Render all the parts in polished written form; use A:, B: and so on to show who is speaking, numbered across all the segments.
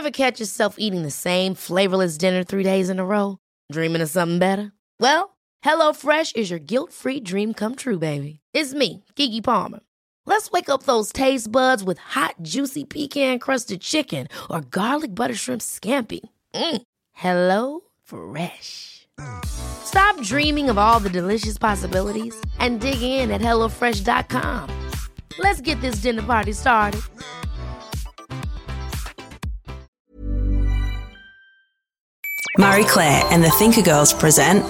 A: Ever catch yourself eating the same flavorless dinner 3 days in a row? Dreaming of something better? Well, HelloFresh is your guilt-free dream come true, baby. It's me, Keke Palmer. Let's wake up those taste buds with hot, juicy pecan-crusted chicken or garlic butter shrimp scampi. Hello Fresh. Stop dreaming of all the delicious possibilities and dig in at HelloFresh.com. Let's get this dinner party started.
B: Marie Claire and the Thinker Girls present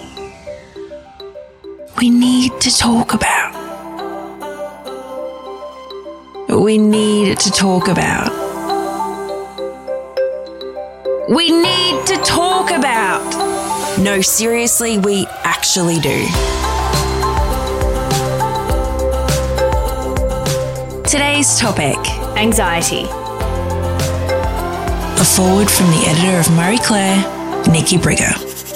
B: We Need to Talk About. We need to talk about. We need to talk about. No, seriously, we actually do. Today's topic:
C: anxiety.
B: A forward from the editor of Marie Claire, Nikki Brigger.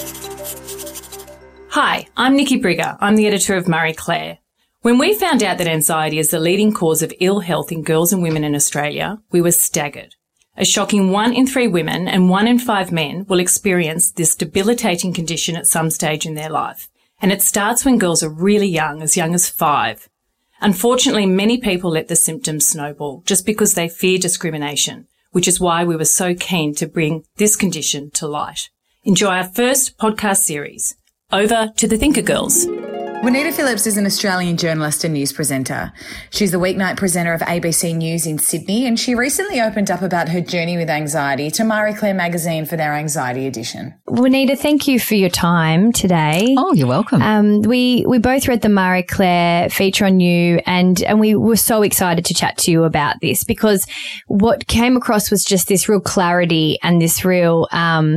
C: Hi, I'm Nikki Brigger. I'm the editor of Marie Claire. When we found out that anxiety is the leading cause of ill health in girls and women in Australia, we were staggered. A shocking 1 in 3 women and 1 in 5 men will experience this debilitating condition at some stage in their life. And it starts when girls are really young as 5. Unfortunately, many people let the symptoms snowball just because they fear discrimination, which is why we were so keen to bring this condition to light. Enjoy our first podcast series. Over to the Thinker Girls.
D: Juanita Phillips is an Australian journalist and news presenter. She's the weeknight presenter of ABC News in Sydney, and she recently opened up about her journey with anxiety to Marie Claire magazine for their anxiety edition.
E: Juanita, thank you for your time today.
F: Oh, you're welcome.
E: We both read the Marie Claire feature on you, and we were so excited to chat to you about this because what came across was just this real clarity and this real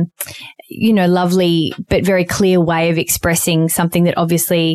E: lovely but very clear way of expressing something that obviously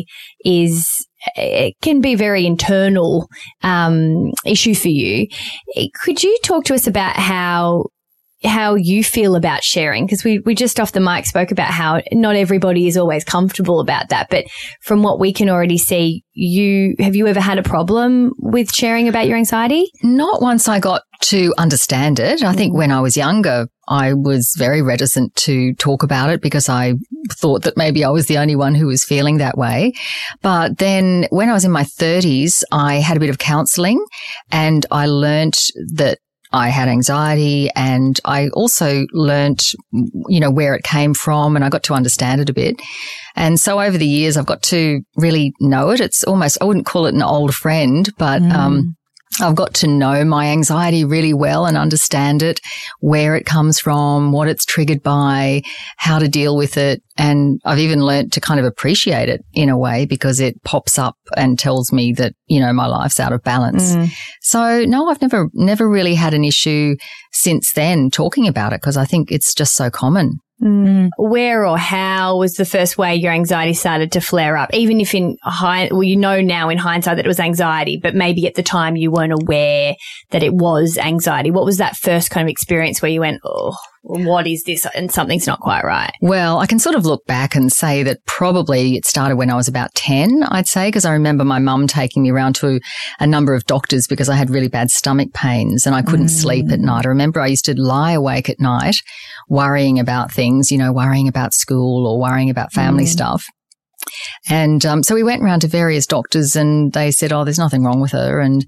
E: it can be a very internal issue for you. Could you talk to us about how you feel about sharing? Because we just off the mic spoke about how not everybody is always comfortable about that. But from what we can already see, have you ever had a problem with sharing about your anxiety?
F: Not once I got to understand it. I think when I was younger, I was very reticent to talk about it because I thought that maybe I was the only one who was feeling that way. But then when I was in my 30s, I had a bit of counselling and I learnt that I had anxiety, and I also learnt, where it came from, and I got to understand it a bit. And so over the years, I've got to really know it. It's almost, I wouldn't call it an old friend, but I've got to know my anxiety really well and understand it, where it comes from, what it's triggered by, how to deal with it. And I've even learnt to kind of appreciate it in a way because it pops up and tells me that, my life's out of balance. So no, I've never really had an issue since then talking about it because I think it's just so common.
E: Where or how was the first way your anxiety started to flare up? Even if now in hindsight that it was anxiety, but maybe at the time you weren't aware that it was anxiety. What was that first kind of experience where you went, oh, what is this? And something's not quite right.
F: Well, I can sort of look back and say that probably it started when I was about 10, I'd say, because I remember my mum taking me around to a number of doctors because I had really bad stomach pains and I couldn't sleep at night. I remember I used to lie awake at night worrying about things, worrying about school or worrying about family stuff. And so we went around to various doctors and they said, oh, there's nothing wrong with her. And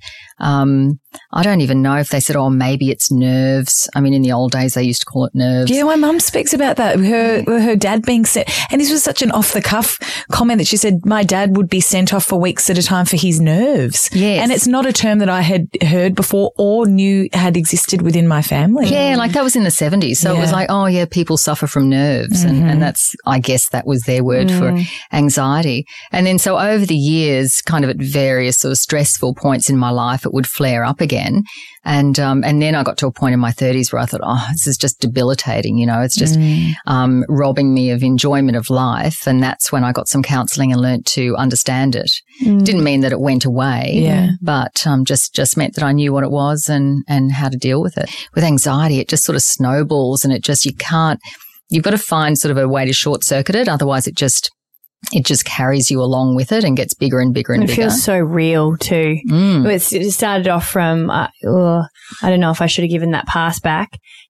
F: I don't even know if they said, oh, maybe it's nerves. I mean, in the old days, they used to call it nerves.
D: Yeah, my mum speaks about that, her dad being sent. And this was such an off-the-cuff comment that she said, my dad would be sent off for weeks at a time for his nerves.
F: Yes.
D: And it's not a term that I had heard before or knew had existed within my family.
F: Yeah, like that was in the 70s. So it was like, oh, yeah, people suffer from nerves. And that's, I guess that was their word for anxiety. And then so over the years, kind of at various sort of stressful points in my life, it would flare up again. And then I got to a point in my 30s where I thought, oh, this is just debilitating. It's just robbing me of enjoyment of life. And that's when I got some counselling and learnt to understand it. Didn't mean that it went away, but just meant that I knew what it was and how to deal with it. With anxiety, it just sort of snowballs and you've got to find sort of a way to short circuit it. Otherwise, it just carries you along with it and gets bigger and bigger and bigger.
E: It feels so real too. It started off from, I don't know if I should have given that pass back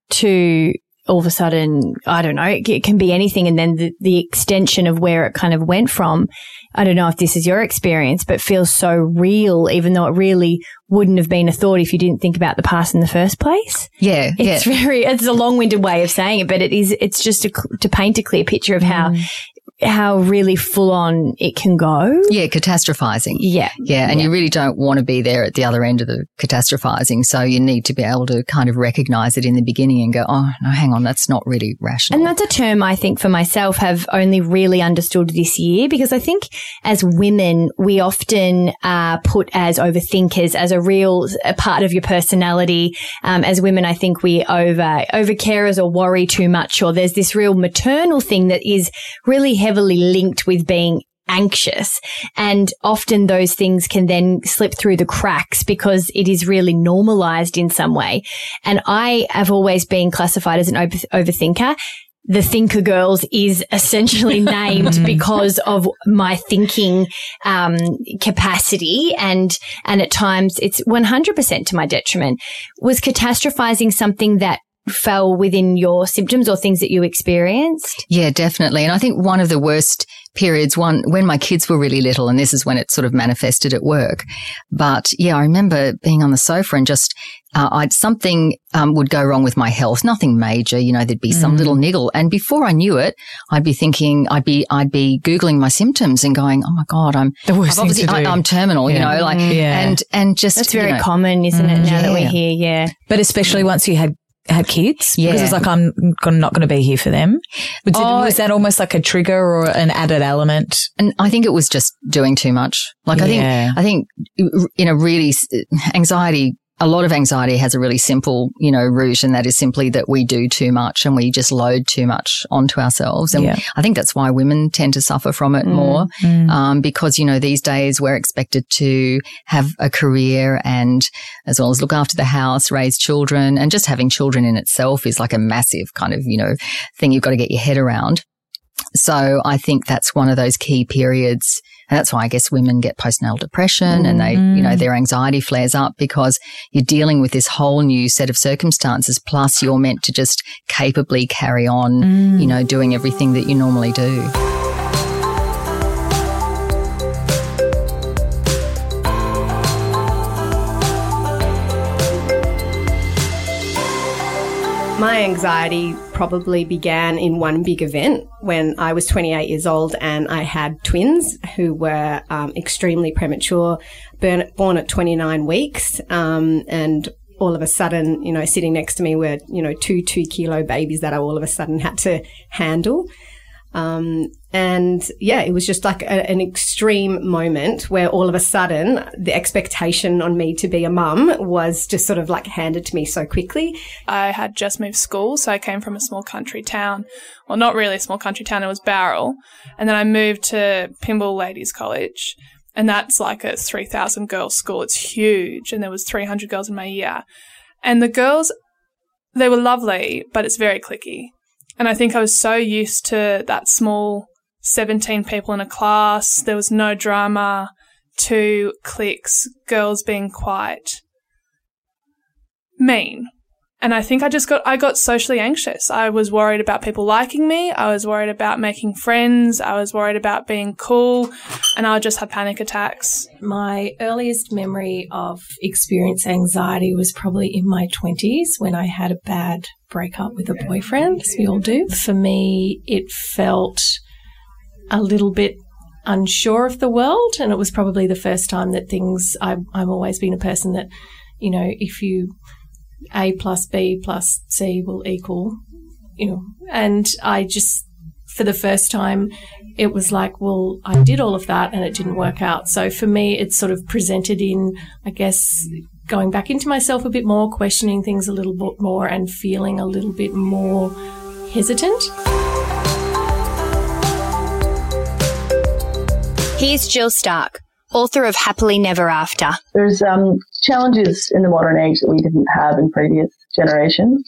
E: to all of a sudden, I don't know, it can be anything. And then the extension of where it kind of went from, I don't know if this is your experience, but feels so real, even though it really wouldn't have been a thought if you didn't think about the past in the first place.
F: Yeah.
E: It's a long-winded way of saying it, but it's just to paint a clear picture of how really full on it can go.
F: Yeah, catastrophizing.
E: Yeah.
F: Yeah, and you really don't want to be there at the other end of the catastrophizing. So you need to be able to kind of recognize it in the beginning and go, oh, no, hang on, that's not really rational.
E: And that's a term I think for myself have only really understood this year, because I think as women, we often are put as overthinkers, as a part of your personality. As women, I think we over carers or worry too much, or there's this real maternal thing that is really heavily linked with being anxious. And often those things can then slip through the cracks because it is really normalized in some way. And I have always been classified as an overthinker. The Thinker Girls is essentially named because of my thinking capacity, and at times it's 100% to my detriment. Was catastrophizing something that fell within your symptoms or things that you experienced?
F: Yeah, definitely. And I think one of the worst periods, when my kids were really little, and this is when it sort of manifested at work. But yeah, I remember being on the sofa and just something would go wrong with my health. Nothing major, there'd be some little niggle, and before I knew it, I'd be thinking, I'd be Googling my symptoms and going, oh my God, I'm terminal, and just
E: that's very common, isn't it? Now that we're here, yeah.
D: But especially once you had kids, because it's like, I'm not going to be here for them. Was that almost like a trigger or an added element?
F: And I think it was just doing too much. Like, I think in a really anxiety, a lot of anxiety has a really simple, root, and that is simply that we do too much and we just load too much onto ourselves. And I think that's why women tend to suffer from it more, because, these days we're expected to have a career and as well as look after the house, raise children, and just having children in itself is like a massive kind of, thing you've got to get your head around. So I think that's one of those key periods. And that's why I guess women get postnatal depression and they, their anxiety flares up because you're dealing with this whole new set of circumstances. Plus you're meant to just capably carry on, doing everything that you normally do.
G: My anxiety probably began in one big event when I was 28 years old and I had twins who were extremely premature, born at 29 weeks, and all of a sudden, sitting next to me were, 2-kilo babies that I all of a sudden had to handle. It was just like an extreme moment where all of a sudden the expectation on me to be a mum was just sort of like handed to me so quickly.
H: I had just moved school, so I came from a small country town. Well, not really a small country town, it was Bowral. And then I moved to Pymble Ladies College, and that's like a 3,000 girls school. It's huge, and there was 300 girls in my year. And the girls, they were lovely, but it's very cliquey. And I think I was so used to that small 17 people in a class. There was no drama, 2 cliques, girls being quite mean. And I think I got socially anxious. I was worried about people liking me. I was worried about making friends. I was worried about being cool. And I would just have panic attacks.
I: My earliest memory of experiencing anxiety was probably in my 20s when I had a bad breakup with a boyfriend, as we all do. For me, it felt a little bit unsure of the world, and it was probably the first time that I've always been a person that, if you A plus B plus C will equal, and I just, for the first time, it was like, well, I did all of that and it didn't work out. So for me, it's sort of presented in, I guess, going back into myself a bit more, questioning things a little bit more and feeling a little bit more hesitant.
J: Here's Jill Stark, author of Happily Never After.
K: There's challenges in the modern age that we didn't have in previous generations.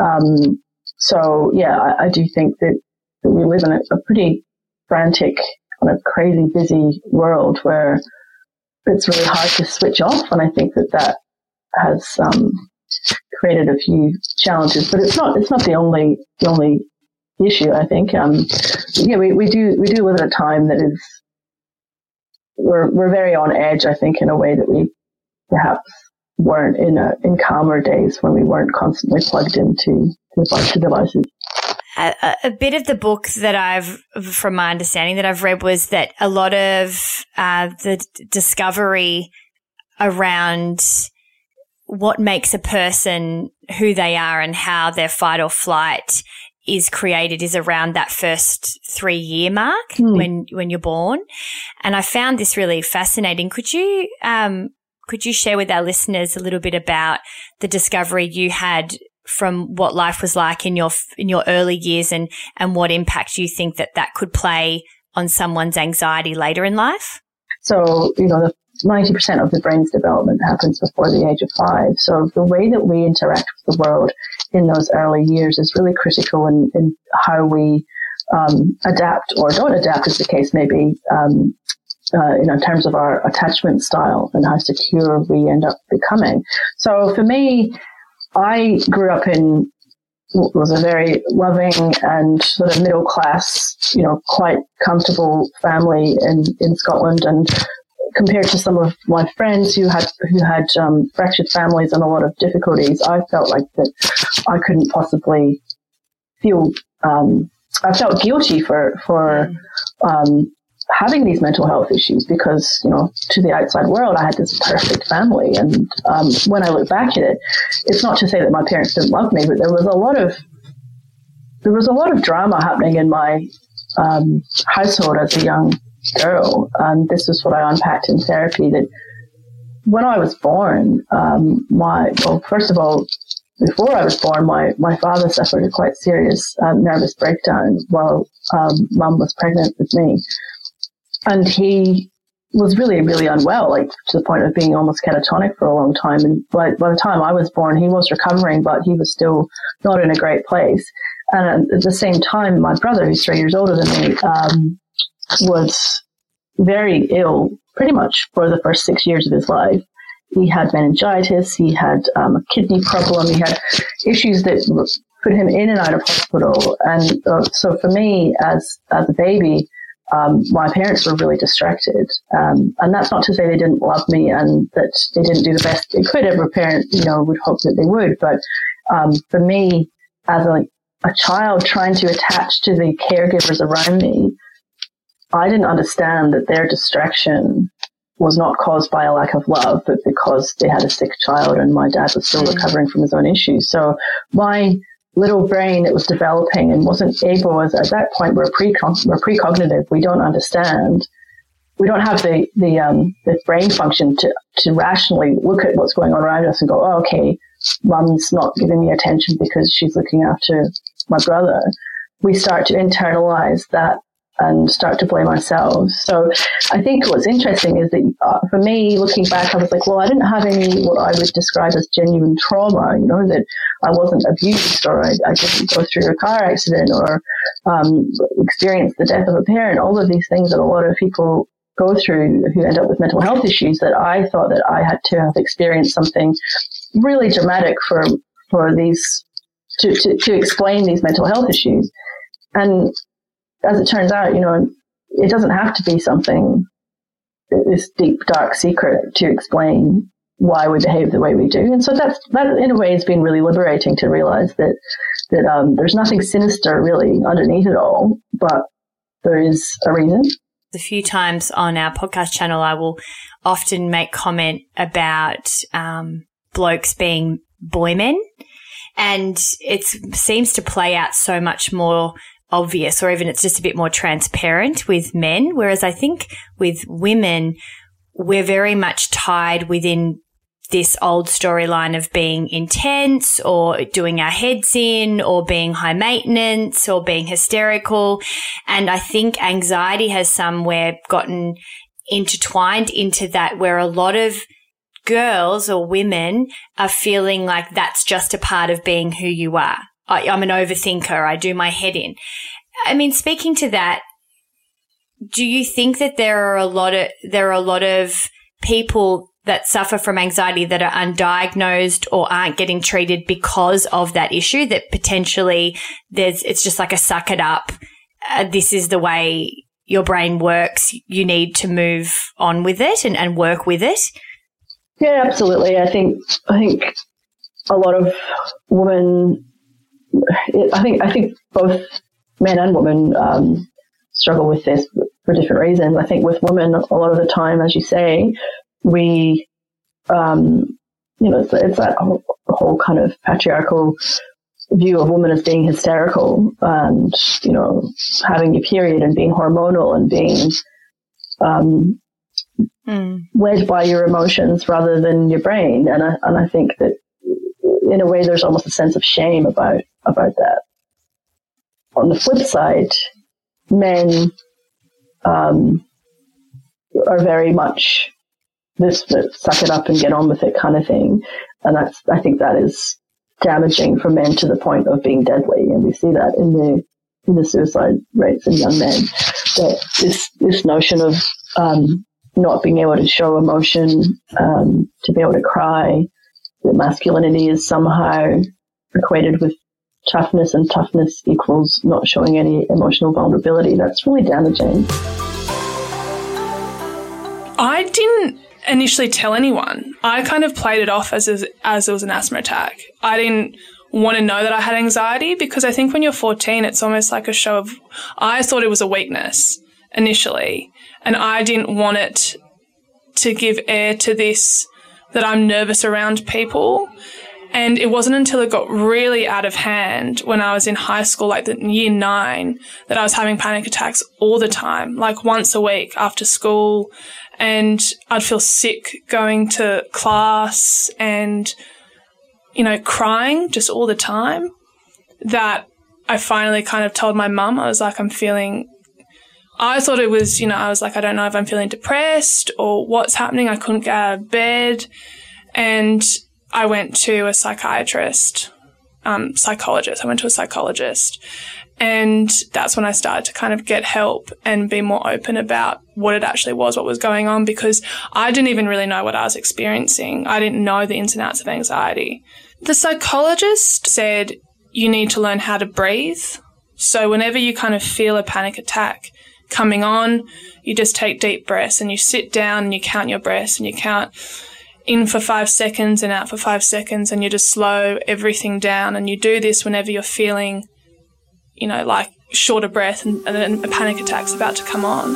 K: I do think that we live in a pretty frantic, kind of crazy busy world where it's really hard to switch off. And I think that has created a few challenges, but it's not the only issue, I think. We do live at a time that is, we're very on edge, I think, in a way that we perhaps weren't in calmer days when we weren't constantly plugged into a bunch of devices.
L: A bit of the book that from my understanding that I've read was that a lot of the discovery around what makes a person who they are and how their fight or flight is created is around that first 3-year mark when you're born. And I found this really fascinating. Could you share with our listeners a little bit about the discovery you had from what life was like in your early years and what impact you think that could play on someone's anxiety later in life?
K: So, the 90% of the brain's development happens before the age of 5. So the way that we interact with the world in those early years is really critical in how we adapt or don't adapt, as the case may be, in terms of our attachment style and how secure we end up becoming. So for me, I grew up in what was a very loving and sort of middle class, quite comfortable family in Scotland, and compared to some of my friends who had fractured families and a lot of difficulties, I felt like that I couldn't possibly feel. I felt guilty for having these mental health issues because, to the outside world, I had this perfect family. And when I look back at it, it's not to say that my parents didn't love me, but there was a lot of drama happening in my household as a young girl. This is what I unpacked in therapy, that when I was born, first of all, before I was born, my father suffered a quite serious nervous breakdown while Mum was pregnant with me. And he was really, really unwell, like to the point of being almost catatonic for a long time. And by the time I was born, he was recovering, but he was still not in a great place. And at the same time, my brother, who's 3 years older than me, was very ill pretty much for the first 6 years of his life. He had meningitis, he had a kidney problem, he had issues that put him in and out of hospital. And so for me, as a baby, my parents were really distracted. And that's not to say they didn't love me and that they didn't do the best they could. Every parent, would hope that they would. But for me, as a child trying to attach to the caregivers around me, I didn't understand that their distraction was not caused by a lack of love, but because they had a sick child and my dad was still recovering from his own issues. So my little brain that was developing and wasn't able, as at that point, we're precognitive. We don't understand. We don't have the brain function to rationally look at what's going on around us and go, oh, okay, Mum's not giving me attention because she's looking after my brother. We start to internalize that and start to blame ourselves. So I think what's interesting is that for me, looking back, I was like, well, I didn't have any what I would describe as genuine trauma, that I wasn't abused or I didn't go through a car accident or experience the death of a parent, all of these things that a lot of people go through who end up with mental health issues, that I thought that I had to have experienced something really dramatic for these, to explain these mental health issues. And as it turns out, it doesn't have to be something, this deep, dark secret to explain why we behave the way we do. And so that in a way has been really liberating to realize that there's nothing sinister really underneath it all, but there is a reason.
L: The few times on our podcast channel, I will often make comment about blokes being boy men, and it seems to play out so much more obvious, or even it's just a bit more transparent with men. Whereas I think with women, we're very much tied within this old storyline of being intense or doing our heads in or being high maintenance or being hysterical. And I think anxiety has somewhere gotten intertwined into that, where a lot of girls or women are feeling like that's just a part of being who you are. I'm an overthinker. I do my head in. I mean, speaking to that, do you think that there are a lot of people that suffer from anxiety that are undiagnosed or aren't getting treated because of that issue, that potentially it's just like a suck it up. This is the way your brain works. You need to move on with it and work with it.
K: Yeah, absolutely. I think a lot of women, I think both men and women struggle with this for different reasons. I think with women, a lot of the time, as you say, we, it's that whole kind of patriarchal view of women as being hysterical and, having your period and being hormonal and being led by your emotions rather than your brain. And I think that in a way there's almost a sense of shame about that. On the flip side, men are very much this suck it up and get on with it kind of thing. And I think that is damaging for men to the point of being deadly. And we see that in the suicide rates in young men, that this notion of not being able to show emotion, to be able to cry, that masculinity is somehow equated with toughness, and toughness equals not showing any emotional vulnerability. That's really damaging.
H: I didn't initially tell anyone. I kind of played it off as it was an asthma attack. I didn't want to know that I had anxiety, because I think when you're 14, it's almost like a show of, I thought it was a weakness initially, and I didn't want it to give air to this, that I'm nervous around people. And it wasn't until it got really out of hand when I was in high school, like year 9, that I was having panic attacks all the time, like once a week after school. And I'd feel sick going to class and, crying just all the time, that I finally kind of told my mum. I was like, I thought it was, I was like, I don't know if I'm feeling depressed or what's happening. I couldn't get out of bed. And I went to a psychologist. And that's when I started to kind of get help and be more open about what it actually was, what was going on, because I didn't even really know what I was experiencing. I didn't know the ins and outs of anxiety. The psychologist said you need to learn how to breathe. So whenever you kind of feel a panic attack coming on, you just take deep breaths and you sit down and you count your breaths, and you count in for 5 seconds and out for 5 seconds, and you just slow everything down. And you do this whenever you're feeling, like short of breath and then a panic attack's about to come on.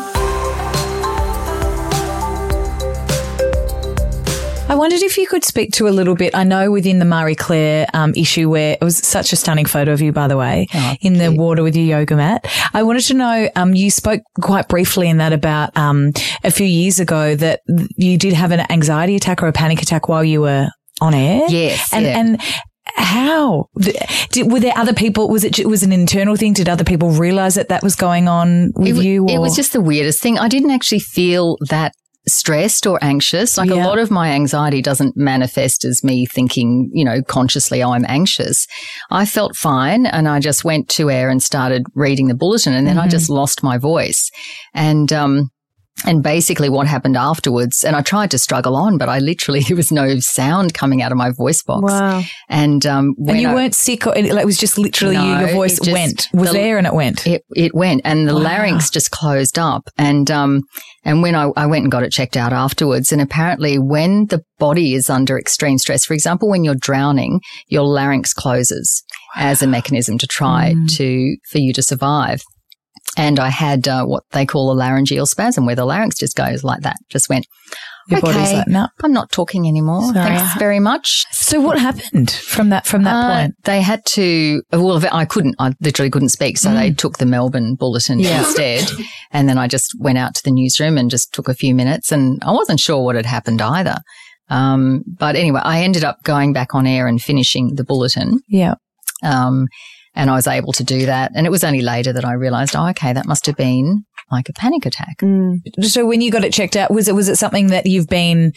D: I wondered if you could speak to a little bit. I know within the Marie Claire issue, where it was such a stunning photo of you, by the way, in the water with your yoga mat. I wanted to know, you spoke quite briefly in that about a few years ago that you did have an anxiety attack or a panic attack while you were on air.
F: Yes.
D: And how? Were there other people? Was it an internal thing? Did other people realize that was going on with you? Or?
F: It was just the weirdest thing. I didn't actually feel that stressed or anxious. Like a lot of my anxiety doesn't manifest as me thinking, consciously, I'm anxious. I felt fine, and I just went to air and started reading the bulletin, and then I just lost my voice. And basically what happened afterwards, and I tried to struggle on, but there was no sound coming out of my voice box.
D: Wow.
F: And
D: you weren't sick, or it was just literally your voice was there and it went?
F: It went, and the larynx just closed up. And when I went and got it checked out afterwards, and apparently when the body is under extreme stress, for example, when you're drowning, your larynx closes as a mechanism to try for you to survive. And I had what they call a laryngeal spasm, where the larynx just goes like that, just went,
D: your body's like, no,
F: I'm not talking anymore. Sorry. Thanks very much.
D: So what happened from that point?
F: They had to, I literally couldn't speak. So they took the Melbourne Bulletin instead. And then I just went out to the newsroom and just took a few minutes, and I wasn't sure what had happened either. But anyway, I ended up going back on air and finishing the Bulletin.
D: Yeah.
F: And I was able to do that. And it was only later that I realised, that must have been like a panic attack.
D: So when you got it checked out, was it something that you've been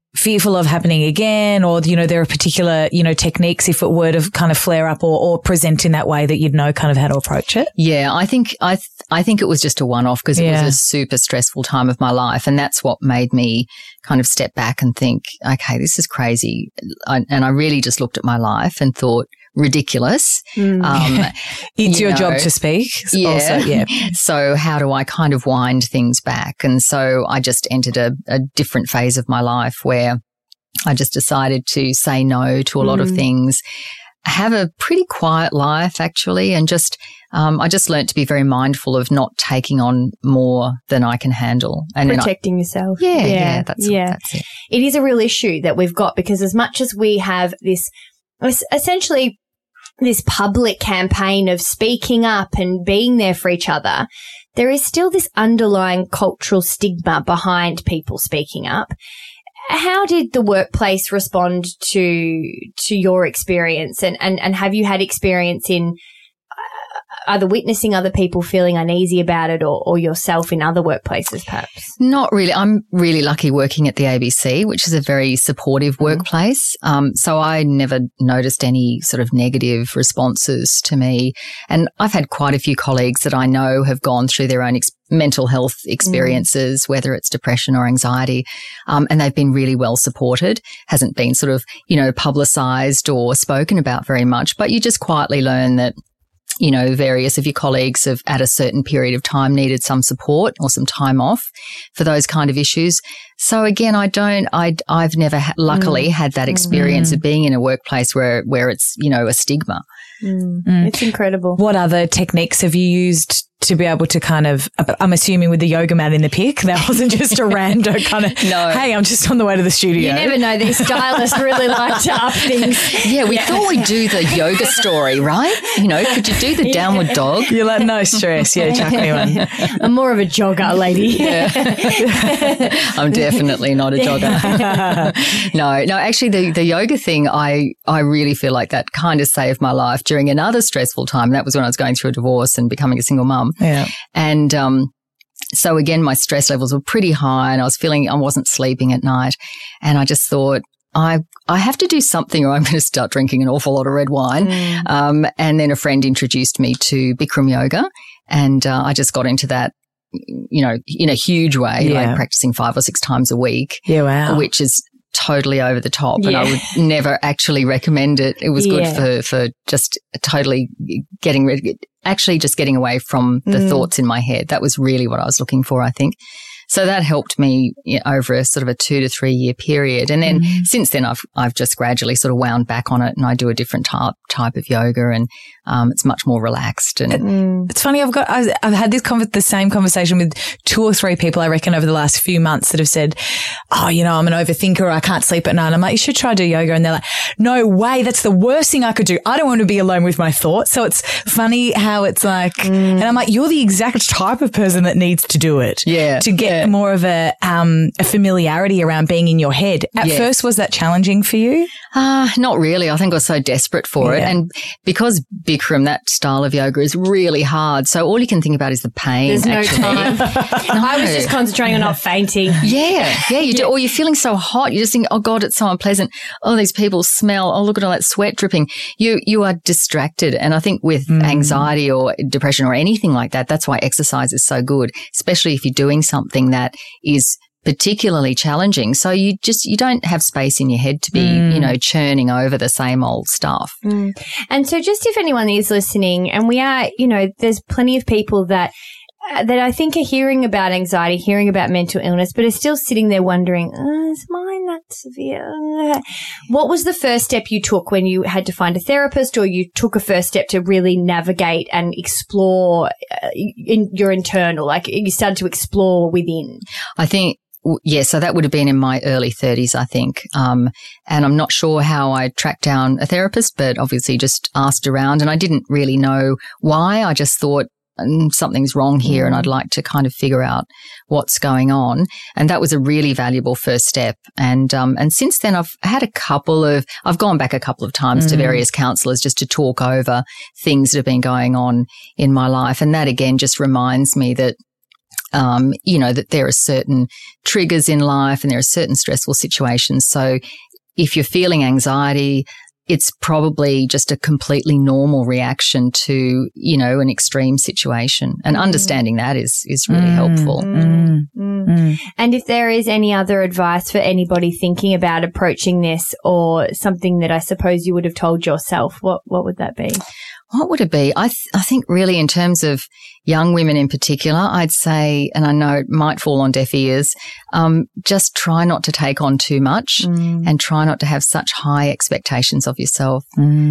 M: fearful of happening again, or, you know, there are particular, you know, techniques if it were to kind of flare up or present in that way that you'd know kind of how to approach it?
F: Yeah, I think it was just a one-off because it was a super stressful time of my life. And that's what made me kind of step back and think, okay, this is crazy. And I really just looked at my life and thought, ridiculous.
M: It's your job to speak.
F: Yeah.
M: Also,
F: So how do I kind of wind things back? And so I just entered a different phase of my life where I just decided to say no to a lot of things, have a pretty quiet life actually, and just I just learnt to be very mindful of not taking on more than I can handle. And
L: protecting yourself.
F: Yeah, that's it.
L: It is a real issue that we've got, because as much as we have this essentially this public campaign of speaking up and being there for each other, there is still this underlying cultural stigma behind people speaking up. How did the workplace respond to your experience? And have you had experience in either witnessing other people feeling uneasy about it or yourself in other workplaces perhaps?
F: Not really. I'm really lucky working at the ABC, which is a very supportive workplace. So I never noticed any sort of negative responses to me. And I've had quite a few colleagues that I know have gone through their own mental health experiences, whether it's depression or anxiety, and they've been really well supported. Hasn't been sort of, you know, publicised or spoken about very much, but you just quietly learn that, you know, various of your colleagues have at a certain period of time needed some support or some time off for those kind of issues. So again, I've never luckily had that experience of being in a workplace where it's, you know, a stigma.
L: It's incredible.
M: What other techniques have you used to be able to kind of, I'm assuming with the yoga mat in the pic, that wasn't just a random kind of, hey, I'm just on the way to the studio.
L: You never know. These stylists really like to up things.
F: Yeah, we thought we'd do the yoga story, right? You know, could you do the downward dog?
M: You're like, no stress. Yeah, chuck me one.
L: I'm more of a jogger, lady.
F: Yeah. I'm definitely not a jogger. No, actually the yoga thing, I really feel like that kind of saved my life during another stressful time. That was when I was going through a divorce and becoming a single mum.
M: Yeah.
F: And so again, my stress levels were pretty high and I was feeling I wasn't sleeping at night. And I just thought, I have to do something or I'm going to start drinking an awful lot of red wine. And then a friend introduced me to Bikram yoga and I just got into that, you know, in a huge way, like practicing 5 or 6 times a week.
M: Yeah, wow.
F: Which is totally over the top and I would never actually recommend it. It was good for just totally getting rid, actually just getting away from the thoughts in my head. That was really what I was looking for, I think. So that helped me over a sort of a 2 to 3 year period. And then since then I've just gradually sort of wound back on it and I do a different type of yoga and it's much more relaxed. And
M: it's funny, I've had the same conversation with 2 or 3 people I reckon over the last few months that have said, oh, you know, I'm an overthinker, I can't sleep at night. And I'm like, you should try do yoga. And they're like, no way, that's the worst thing I could do. I don't want to be alone with my thoughts. So it's funny how it's like, and I'm like, you're the exact type of person that needs to do it.
F: Yeah.
M: To get more of a familiarity around being in your head. At first, was that challenging for you?
F: Not really. I think I was so desperate for it. And because Bikram, that style of yoga is really hard. So all you can think about is the pain.
L: There's no time. I was just concentrating on not fainting.
F: Yeah, you do. Or you're feeling so hot. You just think, oh God, it's so unpleasant. Oh, these people smell. Oh, look at all that sweat dripping. You are distracted. And I think with anxiety or depression or anything like that, that's why exercise is so good, especially if you're doing something that is particularly challenging. So you don't have space in your head to be, you know, churning over the same old stuff.
L: And so just if anyone is listening, and we are, you know, there's plenty of people that I think are hearing about anxiety, hearing about mental illness, but are still sitting there wondering, is mine that severe? What was the first step you took when you had to find a therapist, or you took a first step to really navigate and explore in your internal, like you started to explore within?
F: I think, so that would have been in my early 30s, I think. And I'm not sure how I tracked down a therapist, but obviously just asked around and I didn't really know why. I just thought, something's wrong here and I'd like to kind of figure out what's going on. And that was a really valuable first step. And since then I've gone back a couple of times to various counsellors just to talk over things that have been going on in my life. And that again just reminds me that that there are certain triggers in life and there are certain stressful situations. So if you're feeling anxiety, it's probably just a completely normal reaction to, an extreme situation. And understanding that is really helpful.
E: And if there is any other advice for anybody thinking about approaching this, or something that I suppose you would have told yourself, what would that be?
F: What would it be? I think really in terms of young women in particular, I'd say, and I know it might fall on deaf ears, just try not to take on too much and try not to have such high expectations of yourself.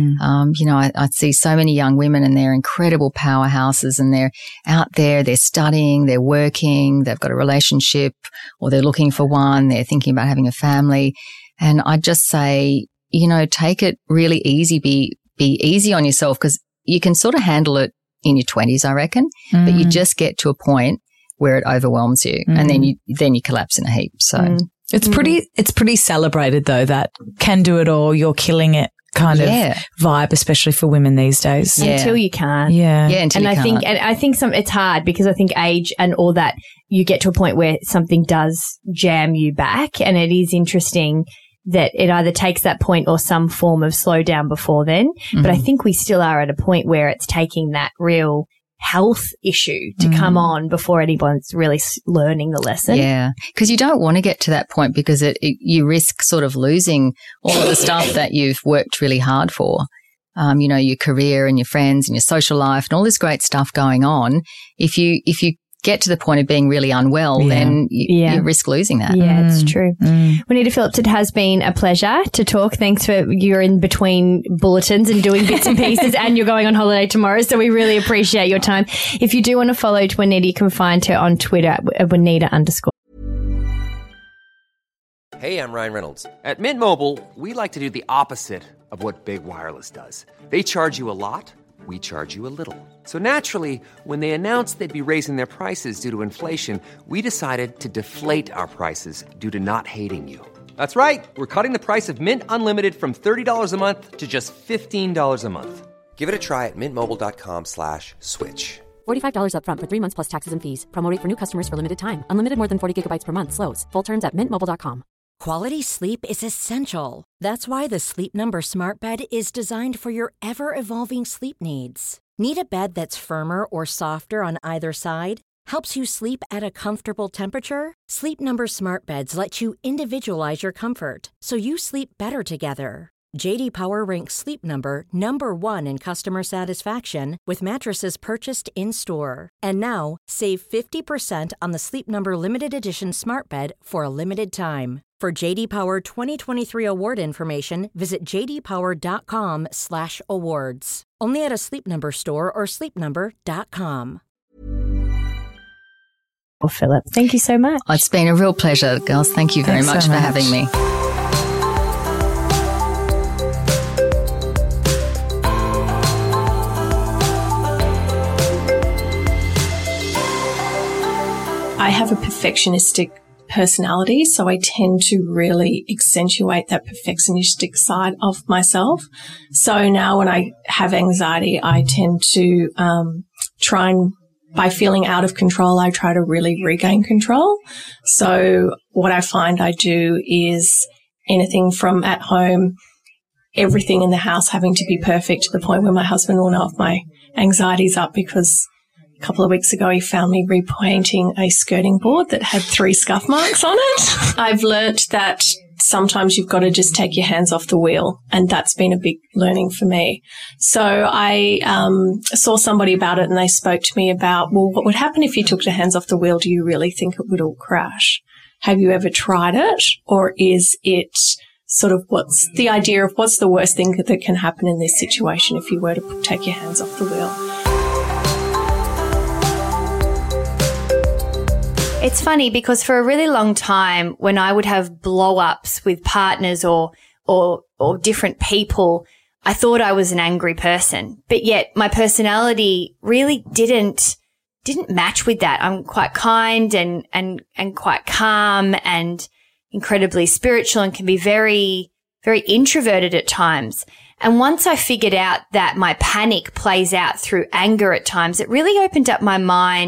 F: I see so many young women and they're incredible powerhouses and they're out there, they're studying, they're working, they've got a relationship or they're looking for one, they're thinking about having a family. And I'd just say, take it really easy, be easy on yourself, because you can sort of handle it in your 20s, I reckon, but you just get to a point where it overwhelms you and then you collapse in a heap. So
M: it's pretty celebrated though, that can do it all, you're killing it kind of vibe, especially for women these days.
E: Until you can't.
F: Until you can't.
E: I think it's hard because I think age and all that, you get to a point where something does jam you back, and it is interesting that it either takes that point or some form of slowdown before then. But I think we still are at a point where it's taking that real health issue to come on before anyone's really learning the lesson.
F: Yeah, because you don't want to get to that point because you risk sort of losing all of the stuff that you've worked really hard for. Your career and your friends and your social life and all this great stuff going on. If you get to the point of being really unwell, then you risk losing that.
E: Yeah, it's true. Juanita Phillips, it has been a pleasure to talk. Thanks for you're in between bulletins and doing bits and pieces and you're going on holiday tomorrow, so we really appreciate your time. If you do want to follow Juanita, you can find her on Twitter at Juanita_.
N: Hey, I'm Ryan Reynolds. At Mint Mobile, we like to do the opposite of what Big Wireless does. They charge you a lot. We charge you a little. So naturally, when they announced they'd be raising their prices due to inflation, we decided to deflate our prices due to not hating you. That's right. We're cutting the price of Mint Unlimited from $30 a month to just $15 a month. Give it a try at mintmobile.com/switch.
O: $45 up front for 3 months plus taxes and fees. Promo rate for new customers for limited time. Unlimited more than 40 gigabytes per month. Slows full terms at mintmobile.com.
P: Quality sleep is essential. That's why the Sleep Number Smart Bed is designed for your ever-evolving sleep needs. Need a bed that's firmer or softer on either side? Helps you sleep at a comfortable temperature? Sleep Number Smart Beds let you individualize your comfort, so you sleep better together. J.D. Power ranks Sleep Number number 1 in customer satisfaction with mattresses purchased in-store. And now, save 50% on the Sleep Number Limited Edition Smart Bed for a limited time. For J.D. Power 2023 award information, visit jdpower.com/awards. Only at a Sleep Number store or sleepnumber.com.
E: Well, Philip, thank you so much.
F: It's been a real pleasure, girls. Thank you very much for having me.
I: I have a perfectionistic personality, so I tend to really accentuate that perfectionistic side of myself. So now when I have anxiety, I tend to by feeling out of control, I try to really regain control. So what I find I do is anything from at home, everything in the house having to be perfect to the point where my husband will know if my anxiety's up, because a couple of weeks ago, he found me repainting a skirting board that had 3 scuff marks on it. I've learnt that sometimes you've got to just take your hands off the wheel, and that's been a big learning for me. So I saw somebody about it, and they spoke to me about, well, what would happen if you took your hands off the wheel? Do you really think it would all crash? Have you ever tried it? Or is it sort of what's the idea of what's the worst thing that can happen in this situation if you were to take your hands off the wheel?
L: It's funny because for a really long time when I would have blow-ups with partners or different people, I thought I was an angry person. But yet my personality really didn't match with that. I'm quite kind and quite calm and incredibly spiritual and can be very, very introverted at times. And once I figured out that my panic plays out through anger at times, it really opened up my mind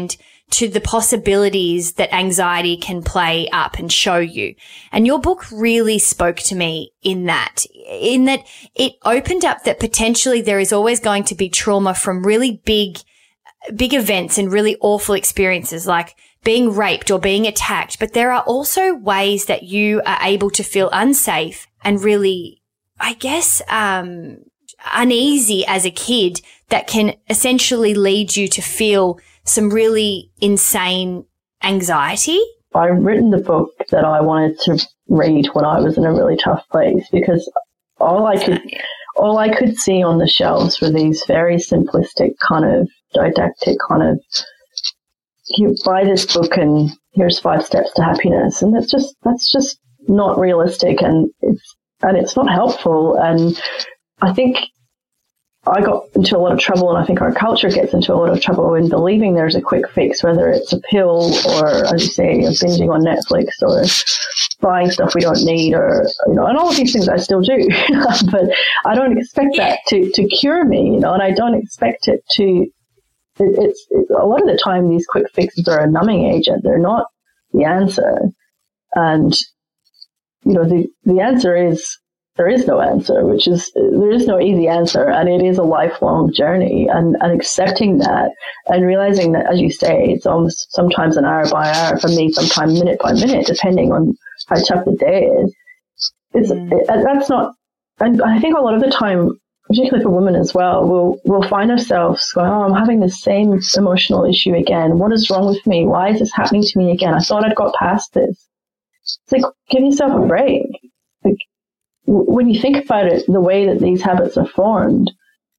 L: to the possibilities that anxiety can play up and show you. And your book really spoke to me in that it opened up that potentially there is always going to be trauma from really big events and really awful experiences like being raped or being attacked. But there are also ways that you are able to feel unsafe and really, I guess, uneasy as a kid that can essentially lead you to feel some really insane anxiety.
K: I've written the book that I wanted to read when I was in a really tough place, because all I could see on the shelves were these very simplistic kind of didactic kind of, you buy this book and here's 5 steps to happiness, and that's just not realistic, and it's not helpful. And I think I got into a lot of trouble, and I think our culture gets into a lot of trouble in believing there's a quick fix, whether it's a pill or, as you say, binging on Netflix or buying stuff we don't need, or, and all of these things I still do. But I don't expect that to cure me, and I don't expect it to. It's a lot of the time these quick fixes are a numbing agent. They're not the answer, and the answer is. There is no answer, which is there is no easy answer, and it is a lifelong journey. And accepting that and realizing that, as you say, it's almost sometimes an hour by hour, for me, sometimes minute by minute, depending on how tough the day is. That's not. And I think a lot of the time, particularly for women as well, we'll find ourselves going, "Oh, I'm having the same emotional issue again. What is wrong with me? Why is this happening to me again? I thought I'd got past this." It's like, give yourself a break. Like, when you think about it, the way that these habits are formed,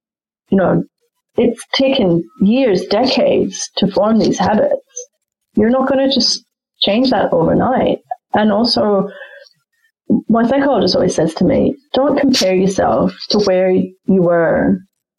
K: it's taken years, decades to form these habits. You're not going to just change that overnight. And also, my psychologist always says to me, don't compare yourself to where you were,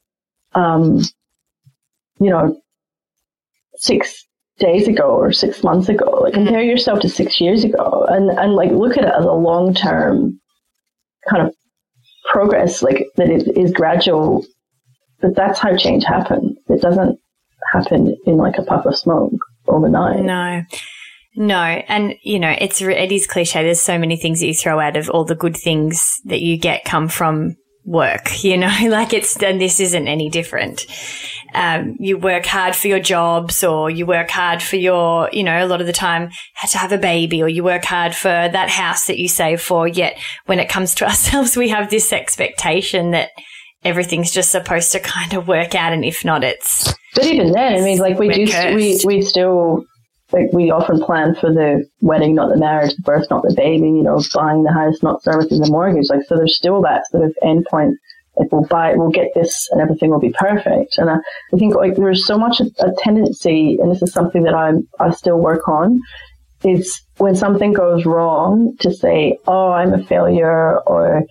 K: 6 days ago or 6 months ago. Like, compare yourself to 6 years ago and like look at it as a long-term kind of progress, like that it is gradual, but that's how change happens. It doesn't happen in like a puff of smoke overnight.
L: No. And, it is cliche. There's so many things that you throw out of all the good things that you get come from work, and this isn't any different. You work hard for your jobs, or you work hard for your, a lot of the time to have a baby, or you work hard for that house that you save for. Yet when it comes to ourselves, we have this expectation that everything's just supposed to kind of work out. And if not, it's.
K: But even then, I mean, like we still, like, we often plan for the wedding, not the marriage, the birth, not the baby, buying the house, not servicing the mortgage. Like, so there's still that sort of end point. Like, we'll get this and everything will be perfect. And I think like there's so much a tendency, and this is something that I still work on, is when something goes wrong to say, oh, I'm a failure, or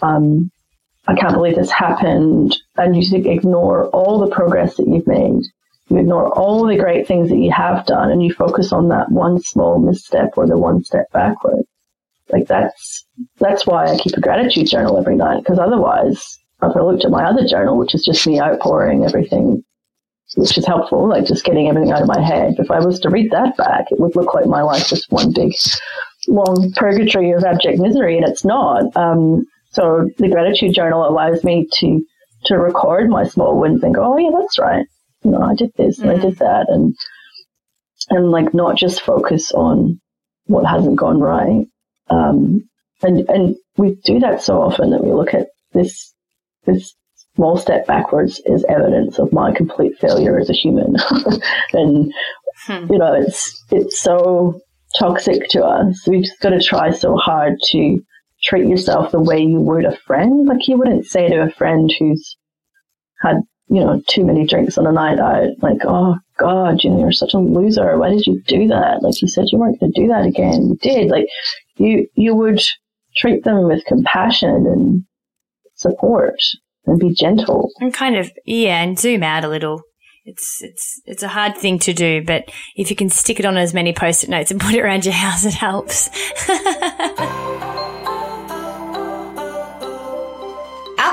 K: I can't believe this happened. And you ignore all the progress that you've made. You ignore all the great things that you have done, and you focus on that one small misstep or the one step backward. Like, that's why I keep a gratitude journal every night, because otherwise, if I looked at my other journal, which is just me outpouring everything, which is helpful, like just getting everything out of my head, if I was to read that back, it would look like my life was one big, long purgatory of abject misery, and it's not. So the gratitude journal allows me to record my small wins and go, oh yeah, that's right. I did this and I did that, and like not just focus on what hasn't gone right. And we do that so often that we look at this small step backwards as evidence of my complete failure as a human. And, it's so toxic to us. We've just got to try so hard to treat yourself the way you would a friend. Like, you wouldn't say to a friend who's had, too many drinks on a night out, like, oh God, you're such a loser. Why did you do that? Like, you said you weren't going to do that again. You did. Like, you would treat them with compassion and support and be gentle.
L: And kind of, and zoom out a little. It's a hard thing to do, but if you can stick it on as many Post-it notes and put it around your house, it helps.
Q: At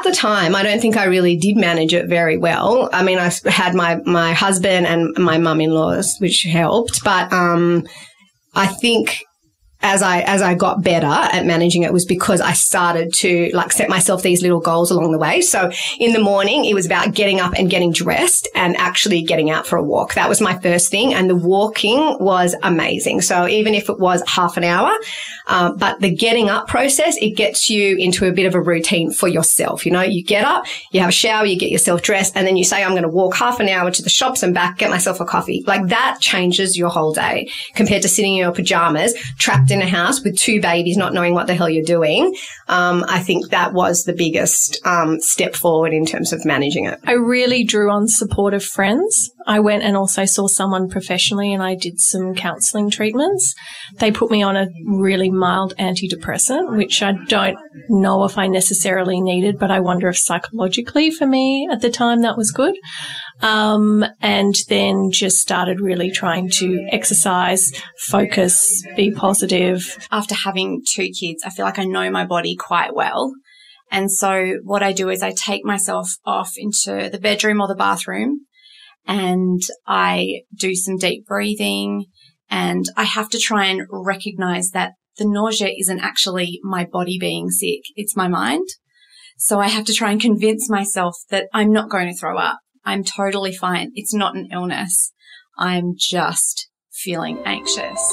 G: the time, I don't think I really did manage it very well. I mean, I had my husband and my mum-in-laws, which helped. But I think as I got better at managing it was because I started to like set myself these little goals along the way. So in the morning, it was about getting up and getting dressed and actually getting out for a walk. That was my first thing. And the walking was amazing. So even if it was half an hour, but the getting up process, it gets you into a bit of a routine for yourself. You know, you get up, you have a shower, you get yourself dressed, and then you say, I'm going to walk half an hour to the shops and back, get myself a coffee. Like that changes your whole day compared to sitting in your pajamas, trapped in a house with 2 babies, not knowing what the hell you're doing. I think that was the biggest step forward in terms of managing it.
I: I really drew on supportive friends. I went and also saw someone professionally and I did some counselling treatments. They put me on a really mild antidepressant, which I don't know if I necessarily needed, but I wonder if psychologically for me at the time that was good. And then just started really trying to exercise, focus, be positive.
L: After having 2 kids, I feel like I know my body quite well. And so what I do is I take myself off into the bedroom or the bathroom and I do some deep breathing, and I have to try and recognize that the nausea isn't actually my body being sick. It's my mind. So I have to try and convince myself that I'm not going to throw up. I'm totally fine. It's not an illness. I'm just feeling anxious.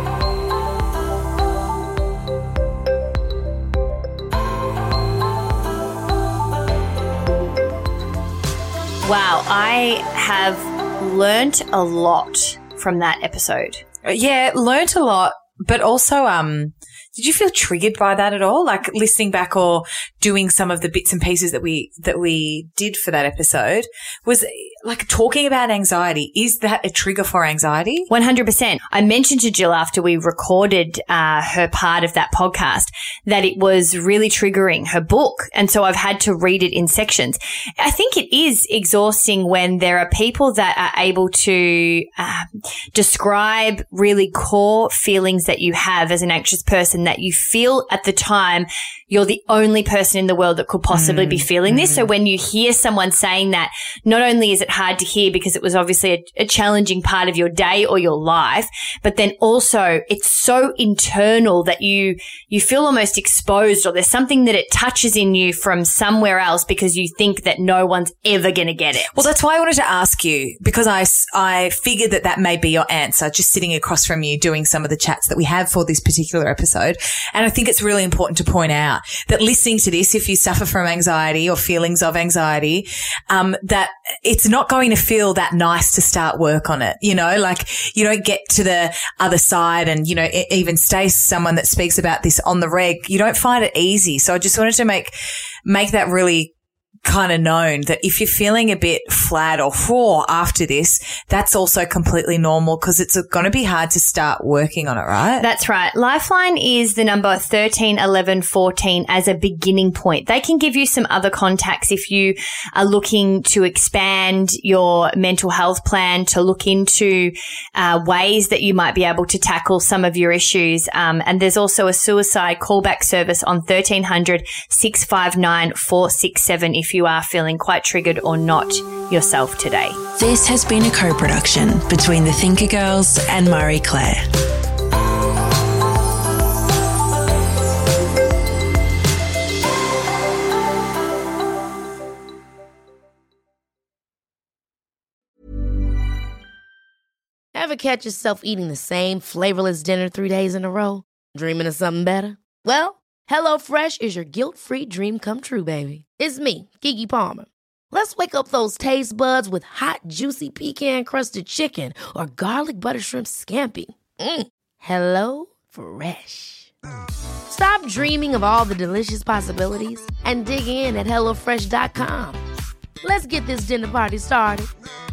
L: Wow, I have learnt a lot from that episode.
Q: Yeah, learnt a lot, but also did you feel triggered by that at all? Like listening back or doing some of the bits and pieces that we did for that episode, was like talking about anxiety. Is that a trigger for anxiety?
L: 100%. I mentioned to Jill after we recorded her part of that podcast that it was really triggering her book. And so I've had to read it in sections. I think it is exhausting when there are people that are able to describe really core feelings that you have as an anxious person that you feel at the time you're the only person in the world that could possibly be feeling this. So when you hear someone saying that, not only is it hard to hear because it was obviously a challenging part of your day or your life, but then also it's so internal that you feel almost exposed, or there's something that it touches in you from somewhere else because you think that no one's ever going to get it.
Q: Well, that's why I wanted to ask you, because I figured that may be your answer, just sitting across from you doing some of the chats that we have for this particular episode. And I think it's really important to point out that listening to this, if you suffer from anxiety or feelings of anxiety, that it's not going to feel that nice to start work on it. You know, like you don't get to the other side, and, you know, even Stace, someone that speaks about this on the reg, you don't find it easy. So I just wanted to make that really kind of known, that if you're feeling a bit flat or raw after this, that's also completely normal, because it's going to be hard to start working on it, right?
L: That's right. Lifeline is the number 13 11 14 as a beginning point. They can give you some other contacts if you are looking to expand your mental health plan, to look into ways that you might be able to tackle some of your issues. And there's also a suicide callback service on 1300 659 467 if you are feeling quite triggered or not yourself today.
B: This has been a co-production between the Thinker Girls and Marie Claire.
A: Ever catch yourself eating the same flavorless dinner 3 days in a row? Dreaming of something better? Well, HelloFresh is your guilt-free dream come true, baby. It's me, Keke Palmer. Let's wake up those taste buds with hot, juicy pecan-crusted chicken or garlic butter shrimp scampi. Hello Fresh. Stop dreaming of all the delicious possibilities and dig in at HelloFresh.com. Let's get this dinner party started.